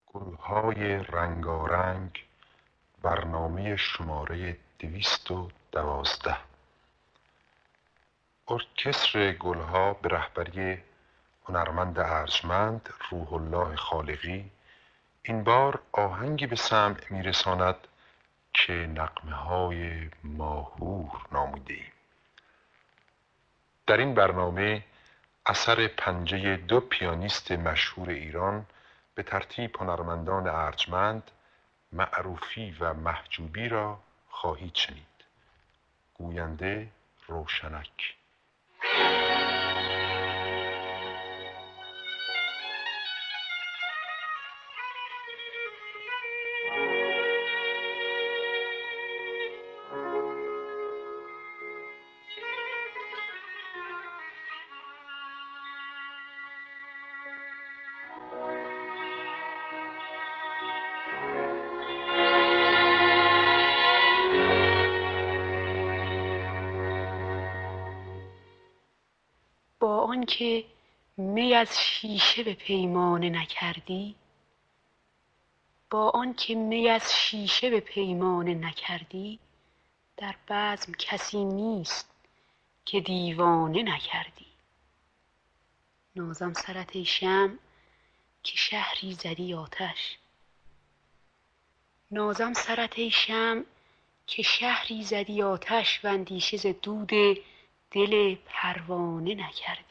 گلهای رنگارنگ، برنامه شماره 212. ارکستر گلها به رهبری هنرمند ارجمند روح الله خالقی این بار آهنگی به سمع میرساند که نغمه های ماهور نامیده ایم. در این برنامه اثر پنجه دو پیانیست مشهور ایران به ترتیب هنرمندان ارجمند، معروفی و محجوبی را خواهید شنید. گوینده روشنک. با آنکه می از شیشه به پیمانه نکردی، با آنکه می از شیشه به پیمانه نکردی، در بزم کسی نیست که دیوانه نکردی. نازم سرت ای شمع که شهری زدی آتش، نازم سرت ای شمع که شهری زدی آتش و اندیشه ز دود دل پروانه نکردی.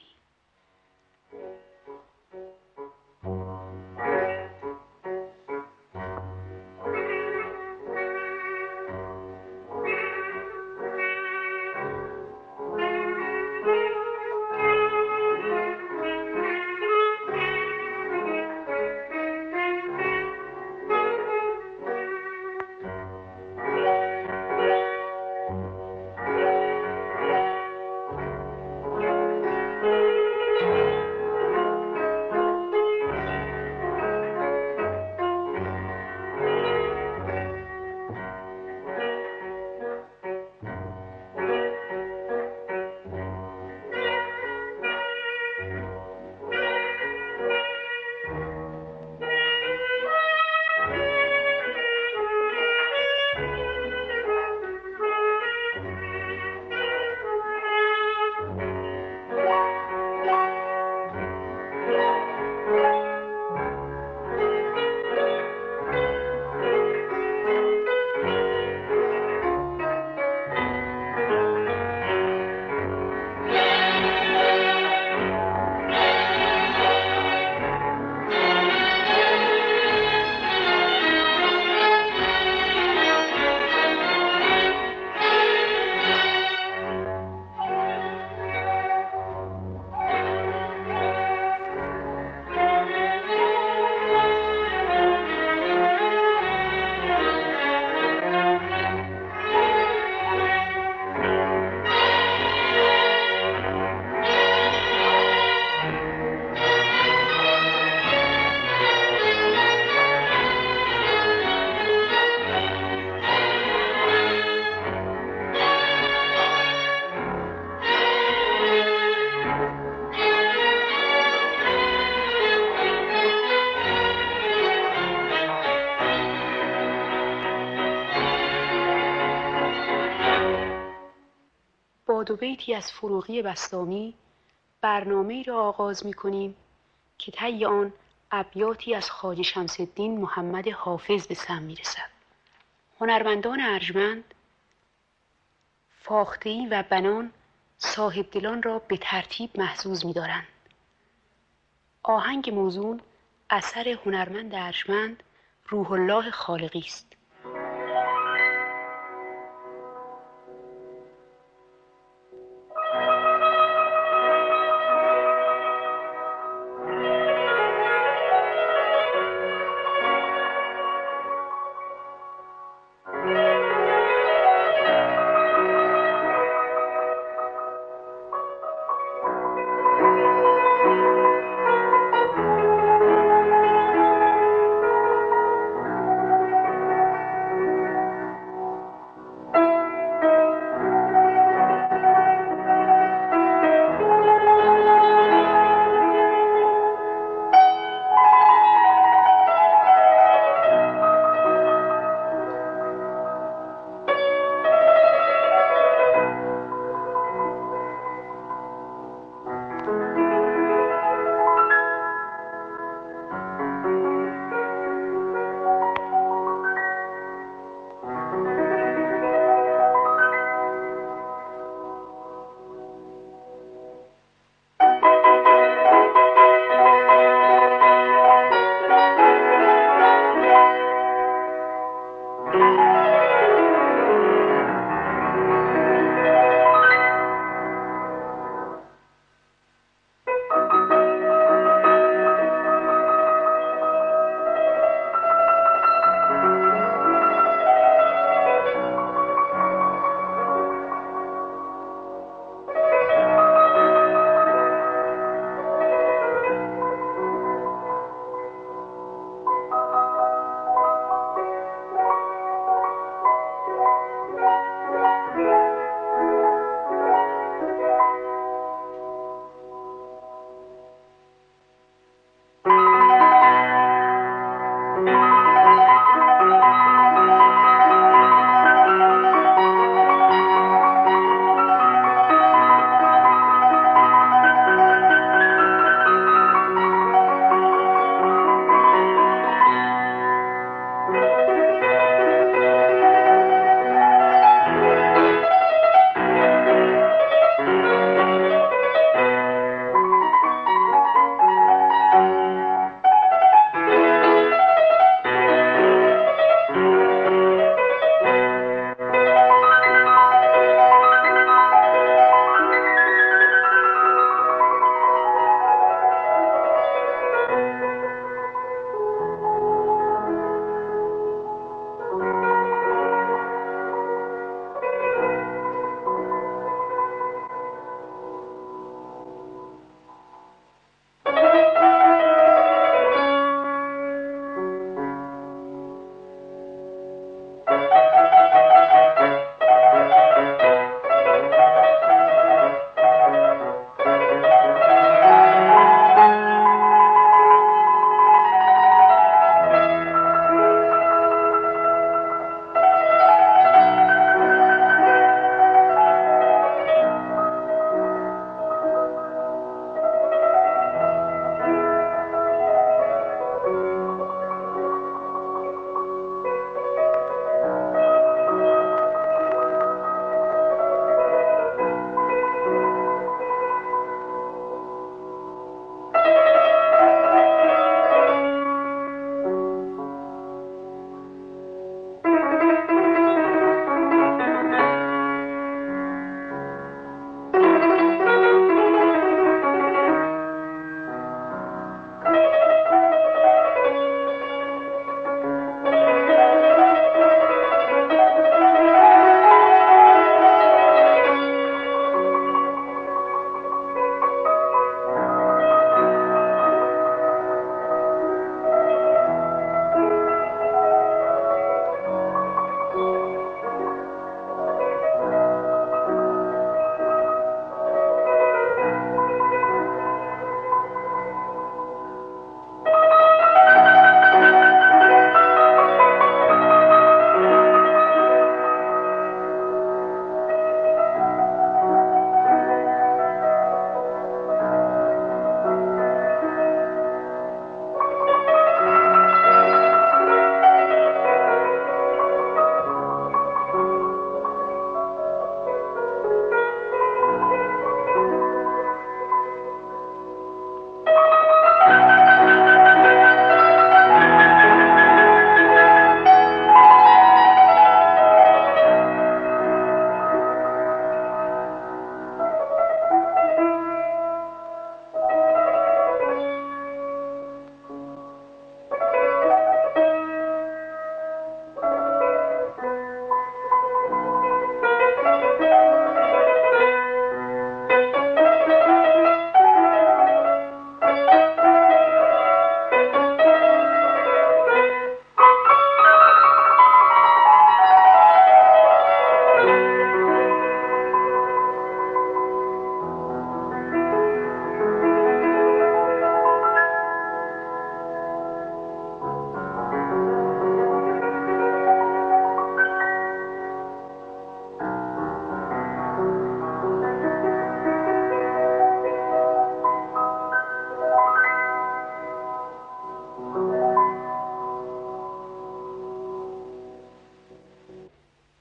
با دو بیتی از فروغی بسطامی برنامه‌ای را آغاز می‌کنیم که طی آن ابیاتی از خواجه شمس الدین محمد حافظ به سمع می‌رسد. هنرمندان ارجمند، فاخته‌ای و بنان صاحبدلان را به ترتیب محظوظ می‌دارند. آهنگ موزون اثر هنرمند ارجمند روح الله خالقی است.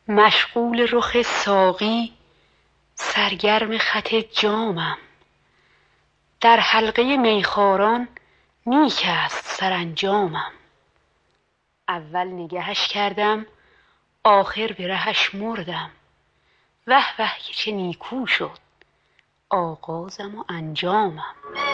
مشغول رخ ساقی سرگرم خط جامم، در حلقه میخواران نیکست سرانجامم. اول نگهش کردم آخر به رهش مردم، وه وه که چه نیکو شد آغازم و انجامم.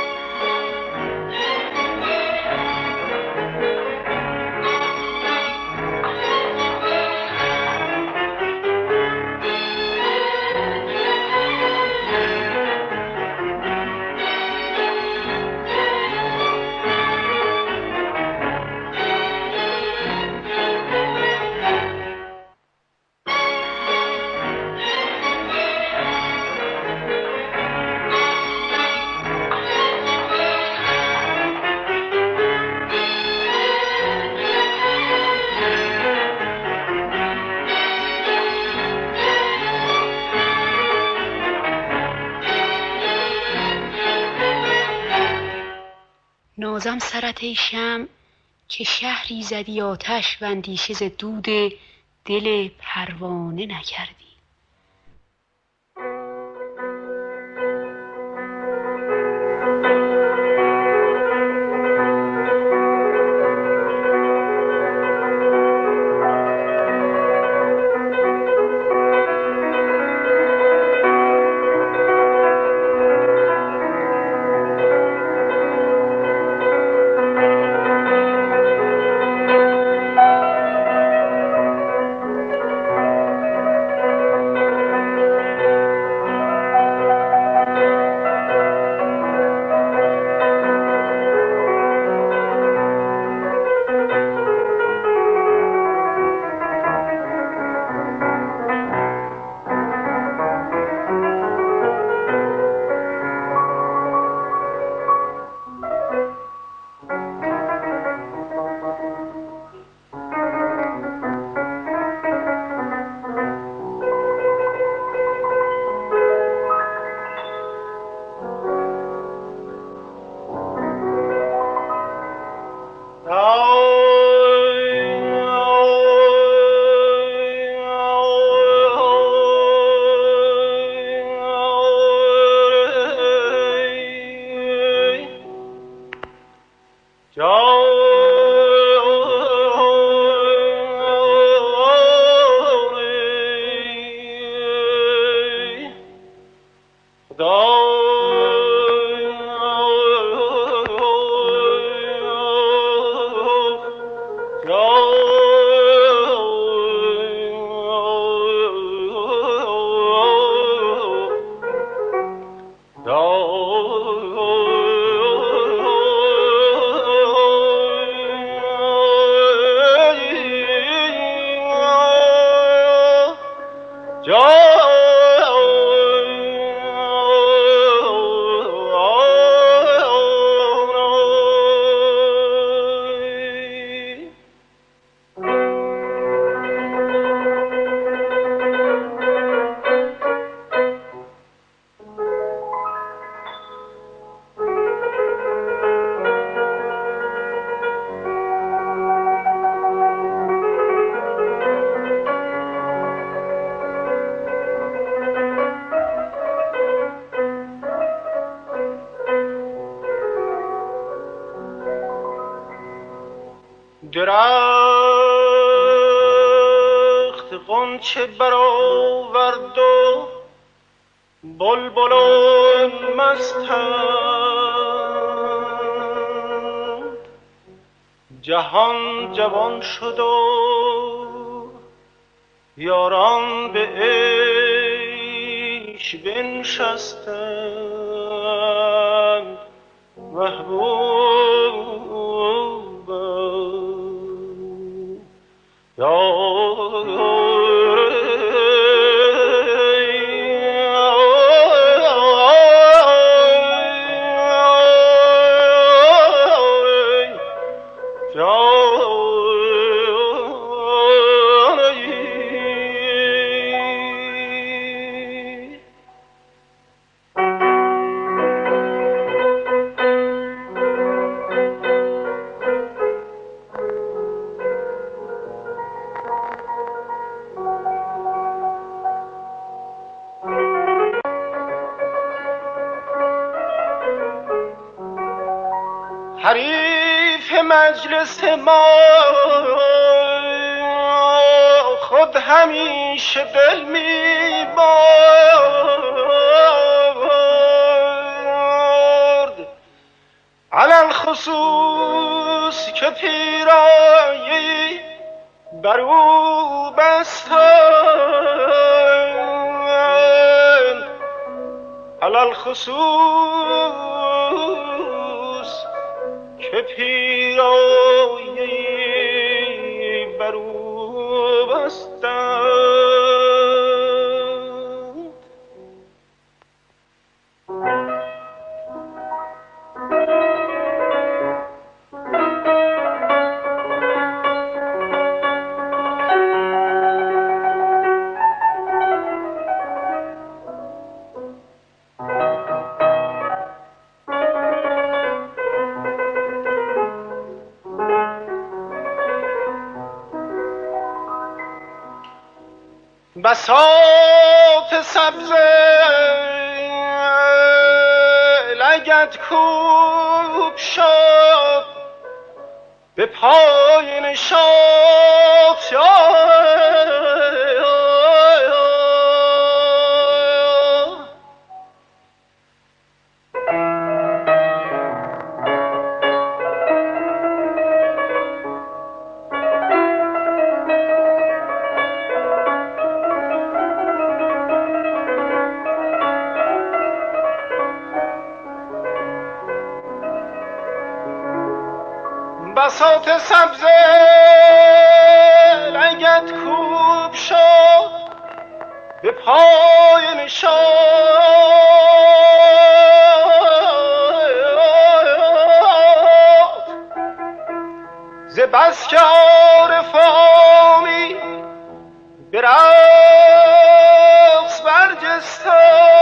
نازم سرت ای شمع که شهری زدی آتش و اندیشه ز دود دل پروانه نکردی. درخت غنچه برآورد و بلبلان مستند، جهان جوان شد و یاران به عیش بنشستند. محبوب مجلس ما خود همیشه دل می برد، علل خصوص که پیرایی بر او بستند، علل خصوص که پیرایی بر او بستند. بساط سبزه لگد کوب شد، به پای نشاط بساط سبزه لگد کوب شد، به پای نشاط ز بس که عارفانی به رقص برجستند.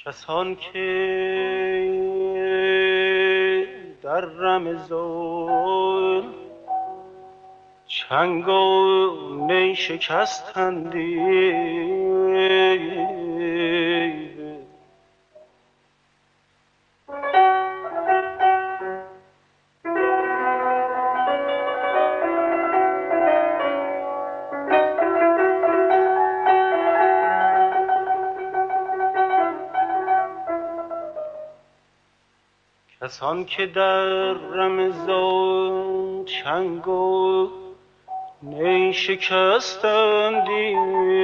کسان که در رمضان چنگ و نی شکستندی، کسان که در رمضان چنگ و نی شکستندی،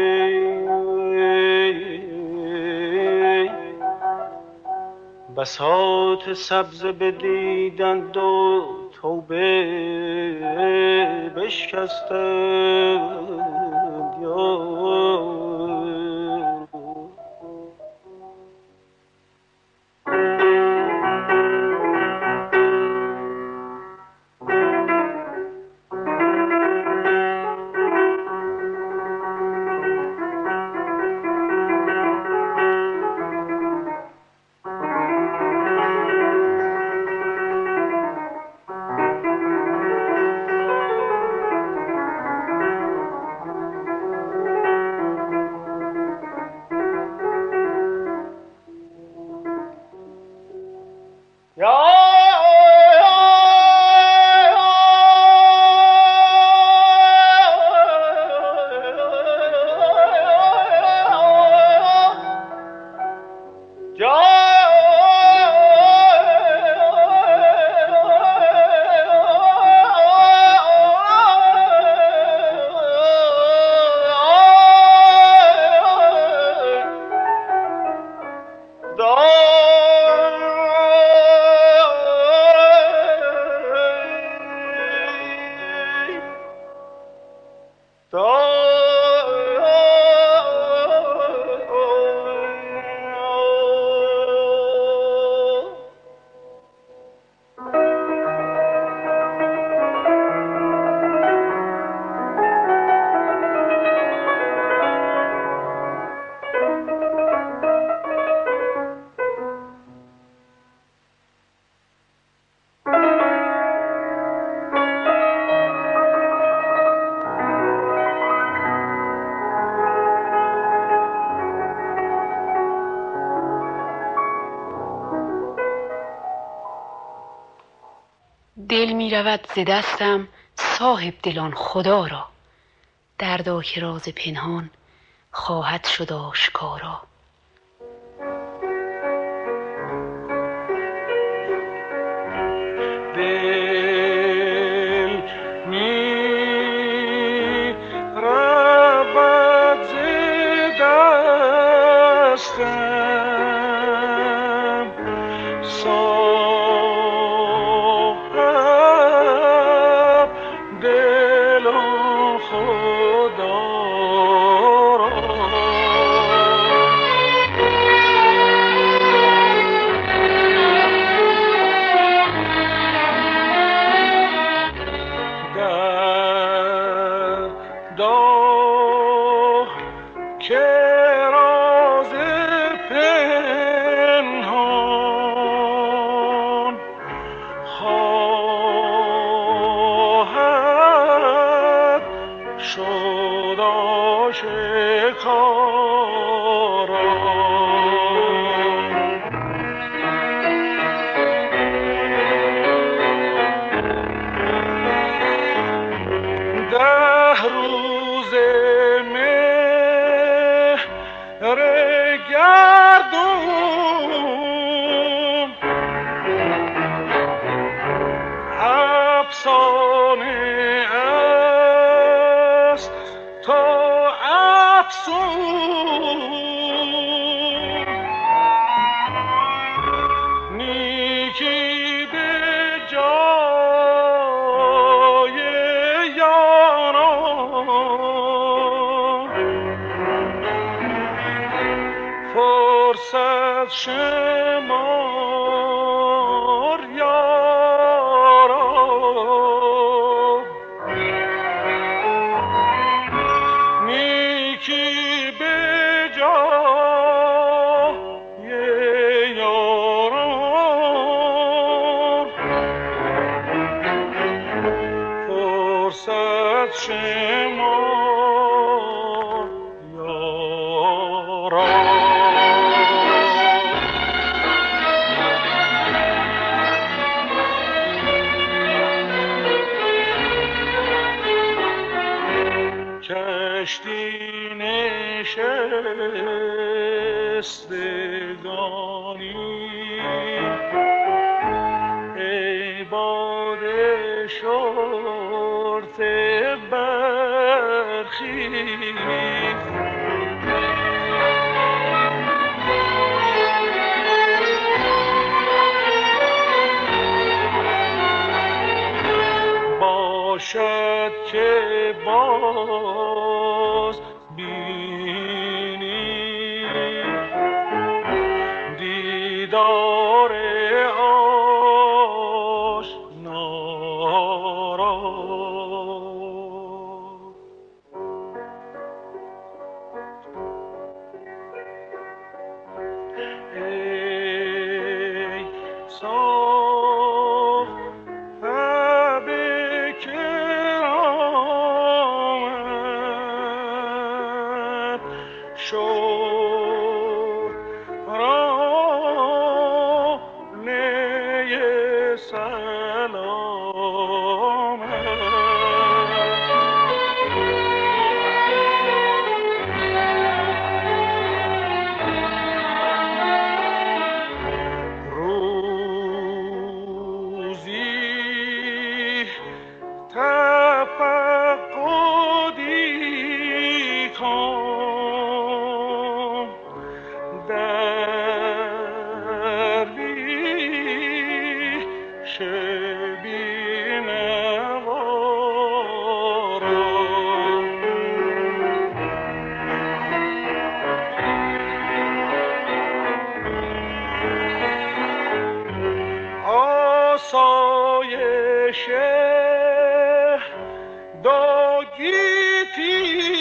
بساط سبزه بدیدند و توبه بشکستند. دل می رود ز دستم صاحب دلان خدا را، دردا که راز پنهان خواهد شد آشکارا. دل می رود ز دستم صاحب دلان خدا را. فرصت شمار یارا نیکی به جای ما یارا کشتی نشستگانی ای باد شرط برخیز باشد که باز بینی دیدار آشنا را ای صاحب کرامت شکرانه سلامت روزی تفقدی کن درویش آسایش داگیتی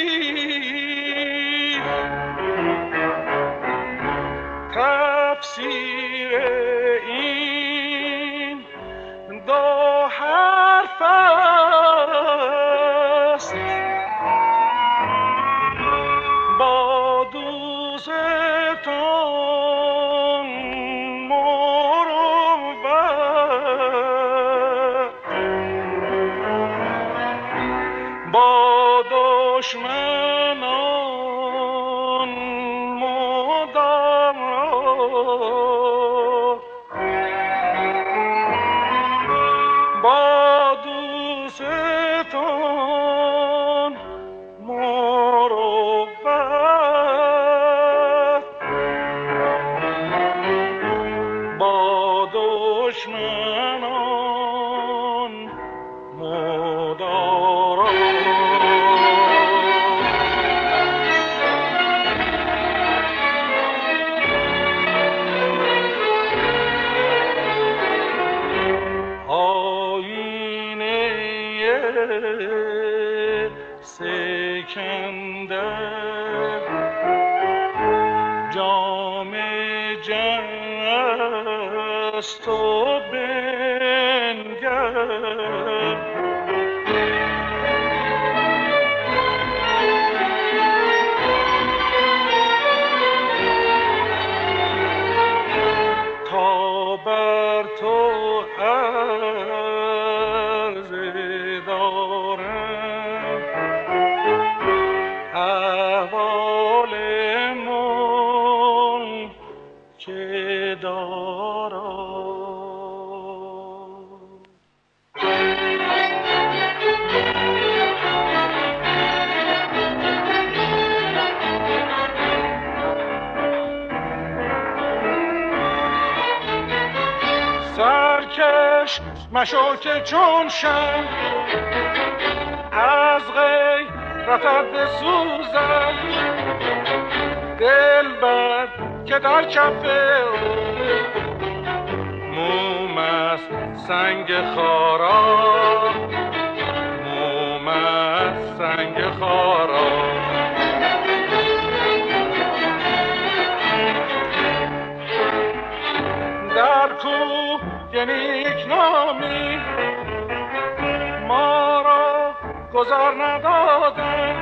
تفسیر این دو حرف است با دوستان مروت با دشمنان مدام با دوستان مروت با دشمنان مدارا آینه سکندر جام جست و بنگر تا بر تو عرض دارم احوال من که دارم سرکش مشو که چون شم از غیرتت بسوزم دلبر که در کف موم است سنگ خارا موم است سنگ خارا در کوه نیک نامی ما را گذار ندادم.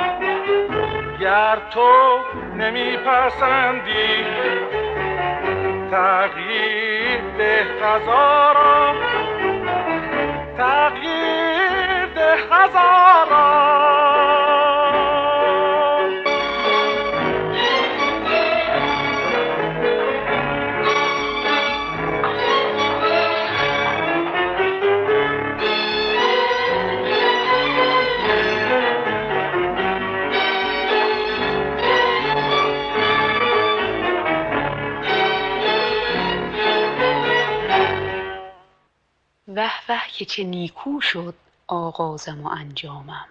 گر تو نمیپسندی تغییر ده قضا را، تغییر ده قضا را. وه وه که چه نیکو شد آغازم و انجامم.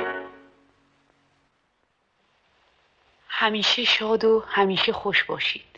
همیشه شاد و همیشه خوش باشید.